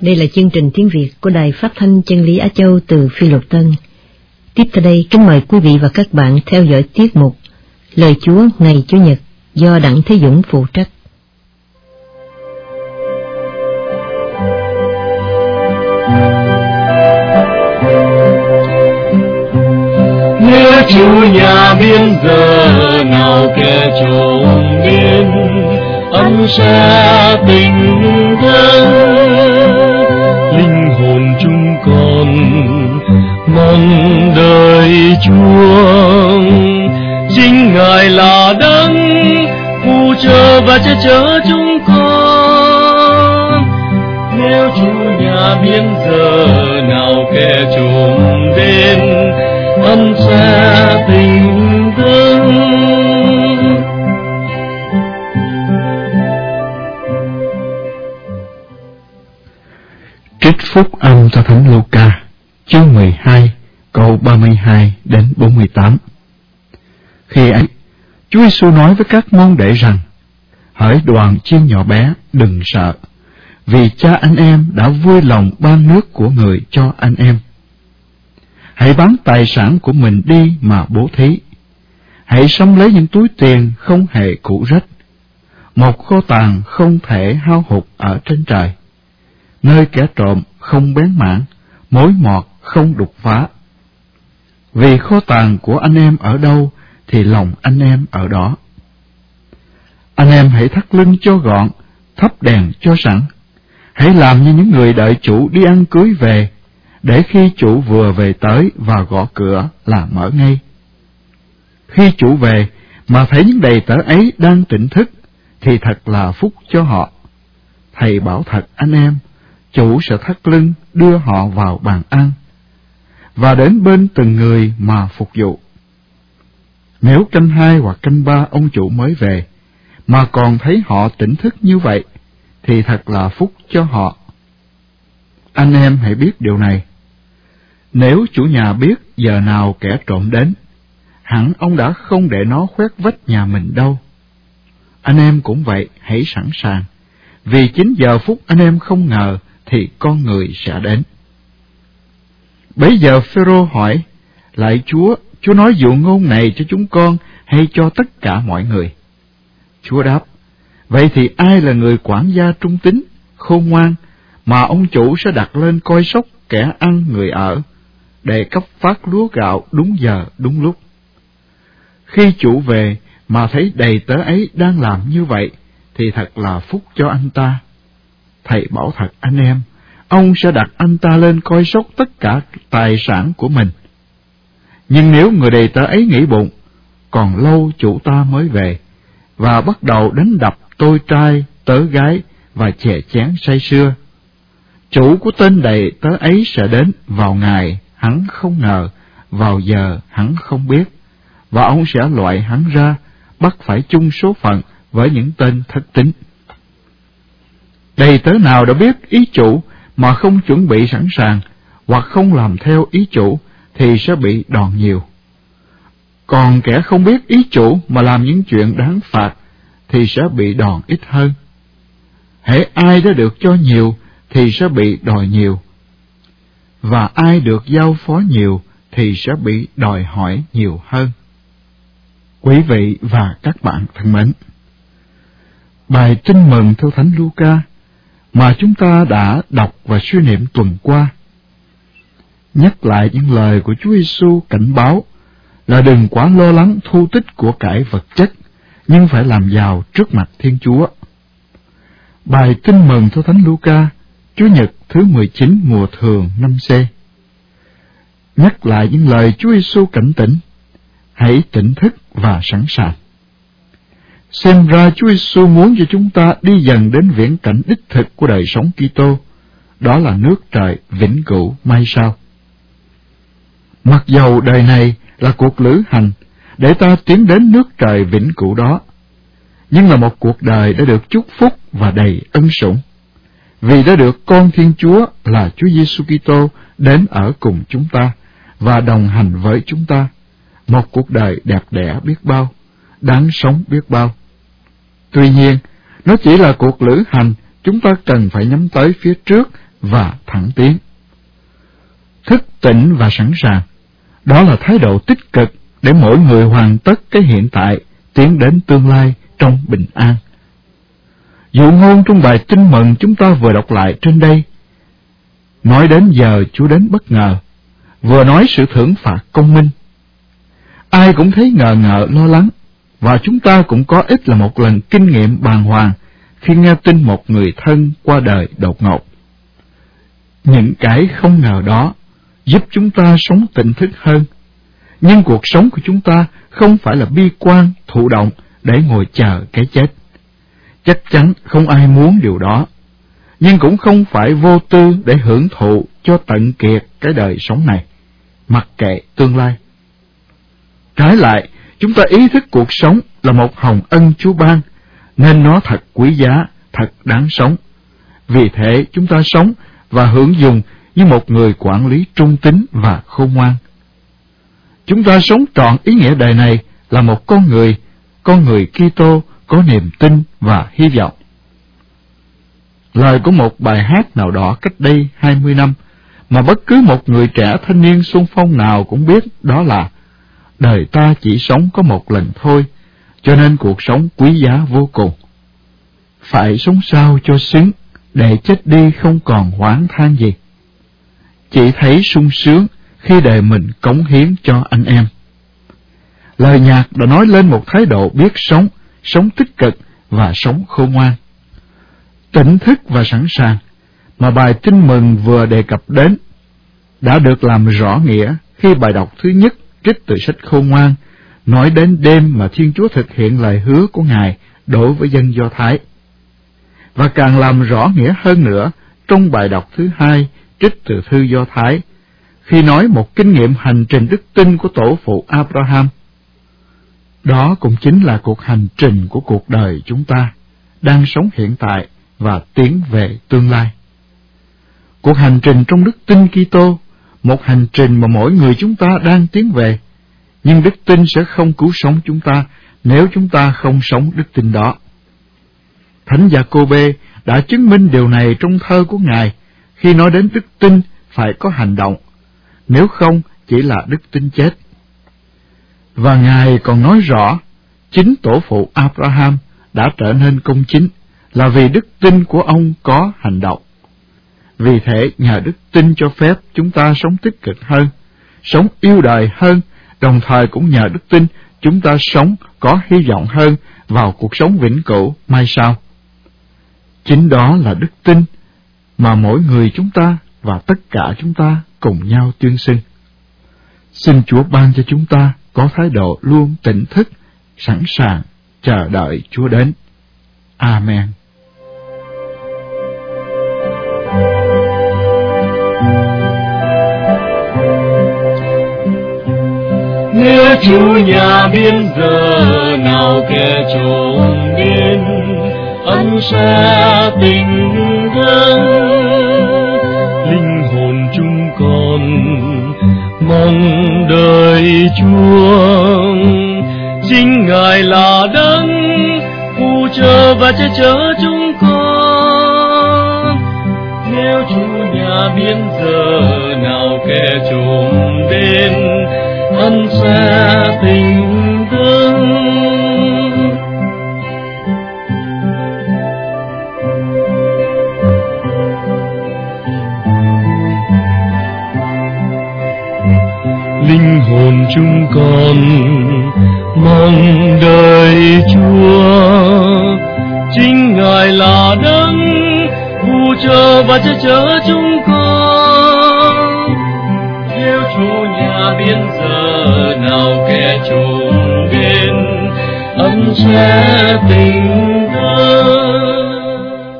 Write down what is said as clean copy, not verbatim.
Đây là chương trình tiếng Việt của Đài Phát thanh Chân lý Á Châu từ Phi Luật Tân. Tiếp theo đây, kính mời quý vị và các bạn theo dõi tiết mục Lời Chúa ngày Chủ nhật do Đặng Thế Dũng phụ trách. Nếu Chúa nhà biên giờ nào kẻ trộm đến, ân sẽ tình thân. Linh hồn chúng con mong đợi Chúa, chính Ngài là đấng phù trợ và che chở chúng con. Nếu Chúa nhà biên giờ nào kẻ trộm đến, ân sẽ tình thân. Trích phúc âm theo Thánh Luca, chương 12, câu 32 đến 48. Khi ấy, Chúa Giêsu nói với các môn đệ rằng: hỡi đoàn chiên nhỏ bé, đừng sợ, vì Cha anh em đã vui lòng ban nước của người cho anh em. Hãy bán tài sản của mình đi mà bố thí. Hãy sắm lấy những túi tiền không hề cũ rách, một kho tàng không thể hao hụt ở trên trời, nơi kẻ trộm không bén mảng, mối mọt không đục phá. Vì kho tàng của anh em ở đâu thì lòng anh em ở đó. Anh em hãy thắt lưng cho gọn, thắp đèn cho sẵn. Hãy làm như những người đợi chủ đi ăn cưới về, để khi chủ vừa về tới và gõ cửa là mở ngay. Khi chủ về mà thấy những đầy tớ ấy đang tỉnh thức, thì thật là phúc cho họ. Thầy bảo thật anh em, chủ sẽ thắt lưng đưa họ vào bàn ăn, và đến bên từng người mà phục vụ. Nếu canh 2 hoặc canh 3 ông chủ mới về, mà còn thấy họ tỉnh thức như vậy, thì thật là phúc cho họ. Anh em hãy biết điều này. Nếu chủ nhà biết giờ nào kẻ trộm đến, hẳn ông đã không để nó khoét vách nhà mình đâu. Anh em cũng vậy, hãy sẵn sàng, vì chính giờ phút anh em không ngờ thì con người sẽ đến. Bấy giờ Phêrô hỏi: lạy Chúa, Chúa nói dụ ngôn này cho chúng con hay cho tất cả mọi người? Chúa đáp: vậy thì ai là người quản gia trung tín, khôn ngoan, mà ông chủ sẽ đặt lên coi sóc kẻ ăn người ở, để cấp phát lúa gạo đúng giờ đúng lúc? Khi chủ về mà thấy đầy tớ ấy đang làm như vậy, thì thật là phúc cho anh ta. Thầy bảo thật anh em, ông sẽ đặt anh ta lên coi sóc tất cả tài sản của mình. Nhưng nếu người đầy tớ ấy nghĩ bụng, còn lâu chủ ta mới về, và bắt đầu đánh đập tôi trai, tớ gái và chè chén say sưa, chủ của tên đầy tớ ấy sẽ đến vào ngày hắn không ngờ, vào giờ hắn không biết, và ông sẽ loại hắn ra, bắt phải chung số phận với những tên thất tín. Đầy tớ nào đã biết ý chủ mà không chuẩn bị sẵn sàng, hoặc không làm theo ý chủ, thì sẽ bị đòn nhiều. Còn kẻ không biết ý chủ mà làm những chuyện đáng phạt, thì sẽ bị đòn ít hơn. Hễ ai đã được cho nhiều thì sẽ bị đòi nhiều, và ai được giao phó nhiều thì sẽ bị đòi hỏi nhiều hơn. Quý vị và các bạn thân mến, bài tin mừng theo Thánh Luca mà chúng ta đã đọc và suy niệm tuần qua nhắc lại những lời của Chúa Giêsu cảnh báo là đừng quá lo lắng thu tích của cải vật chất, nhưng phải làm giàu trước mặt Thiên Chúa. Bài tin mừng theo Thánh Luca, Chủ nhật thứ 19 mùa thường năm C, nhắc lại những lời Chúa Giêsu cảnh tỉnh: hãy tỉnh thức và sẵn sàng. Xem ra Chúa Giêsu muốn cho chúng ta đi dần đến viễn cảnh đích thực của đời sống Kitô, đó là nước trời vĩnh cửu mai sau. Mặc dầu đời này là cuộc lữ hành để ta tiến đến nước trời vĩnh cửu đó, nhưng là một cuộc đời đã được chúc phúc và đầy ân sủng, vì đã được con Thiên Chúa là Chúa Giêsu Kitô đến ở cùng chúng ta và đồng hành với chúng ta, một cuộc đời đẹp đẽ biết bao, đáng sống biết bao. Tuy nhiên, nó chỉ là cuộc lữ hành chúng ta cần phải nhắm tới phía trước và thẳng tiến. Thức tỉnh và sẵn sàng, đó là thái độ tích cực để mỗi người hoàn tất cái hiện tại, tiến đến tương lai trong bình an. Dụ ngôn trong bài Tin Mừng chúng ta vừa đọc lại trên đây nói đến giờ Chúa đến bất ngờ, vừa nói sự thưởng phạt công minh. Ai cũng thấy ngờ ngợ lo lắng, và chúng ta cũng có ít là một lần kinh nghiệm bàng hoàng khi nghe tin một người thân qua đời đột ngột. Những cái không ngờ đó giúp chúng ta sống tỉnh thức hơn, nhưng cuộc sống của chúng ta không phải là bi quan, thụ động để ngồi chờ cái chết. Chắc chắn không ai muốn điều đó, nhưng cũng không phải vô tư để hưởng thụ cho tận kiệt cái đời sống này, mặc kệ tương lai. Trái lại, chúng ta ý thức cuộc sống là một hồng ân Chúa ban, nên nó thật quý giá, thật đáng sống. Vì thế chúng ta sống và hưởng dùng như một người quản lý trung tín và khôn ngoan. Chúng ta sống trọn ý nghĩa đời này là một con người Kitô có niềm tin và hy vọng. Lời của một bài hát nào đó cách đây 20 năm mà bất cứ một người trẻ thanh niên xung phong nào cũng biết, đó là: đời ta chỉ sống có một lần thôi, cho nên cuộc sống quý giá vô cùng. Phải sống sao cho xứng, để chết đi không còn oán than gì. Chỉ thấy sung sướng khi đời mình cống hiến cho anh em. Lời nhạc đã nói lên một thái độ biết sống, sống tích cực và sống khôn ngoan. Tỉnh thức và sẵn sàng mà bài Tin Mừng vừa đề cập đến đã được làm rõ nghĩa khi bài đọc thứ nhất trích từ sách Khôn Ngoan nói đến đêm mà Thiên Chúa thực hiện lời hứa của Ngài đối với dân Do Thái, và càng làm rõ nghĩa hơn nữa trong bài đọc thứ hai trích từ thư Do Thái khi nói một kinh nghiệm hành trình đức tin của tổ phụ Abraham. Đó cũng chính là cuộc hành trình của cuộc đời chúng ta, đang sống hiện tại và tiến về tương lai. Cuộc hành trình trong đức tin Kitô, một hành trình mà mỗi người chúng ta đang tiến về, nhưng đức tin sẽ không cứu sống chúng ta nếu chúng ta không sống đức tin đó. Thánh Giacôbê đã chứng minh điều này trong thơ của Ngài khi nói đến đức tin phải có hành động, nếu không chỉ là đức tin chết. Và Ngài còn nói rõ, chính tổ phụ Abraham đã trở nên công chính là vì đức tin của ông có hành động. Vì thế, nhờ đức tin cho phép chúng ta sống tích cực hơn, sống yêu đời hơn, đồng thời cũng nhờ đức tin chúng ta sống có hy vọng hơn vào cuộc sống vĩnh cửu mai sau. Chính đó là đức tin mà mỗi người chúng ta và tất cả chúng ta cùng nhau tuyên xưng. Xin Chúa ban cho chúng ta có thái độ luôn tỉnh thức, sẵn sàng chờ đợi Chúa đến. Amen. Nếu Chúa nhà biên giờ nào kẻ trộm đến, ân sẽ tình thân. Linh hồn chúng con mong đợi Chúa, chính Ngài là đấng phù trợ và che chở chúng con. Nếu Chúa nhà biên giờ nào kẻ trộm đến, ân sẽ tình thương. Linh hồn chúng con mong đợi Chúa, chính Ngài là đấng phù trợ và che chở chúng con. Nếu Chúa nhà biên giờ nào kẻ trộm đến, ân sẽ tình thương.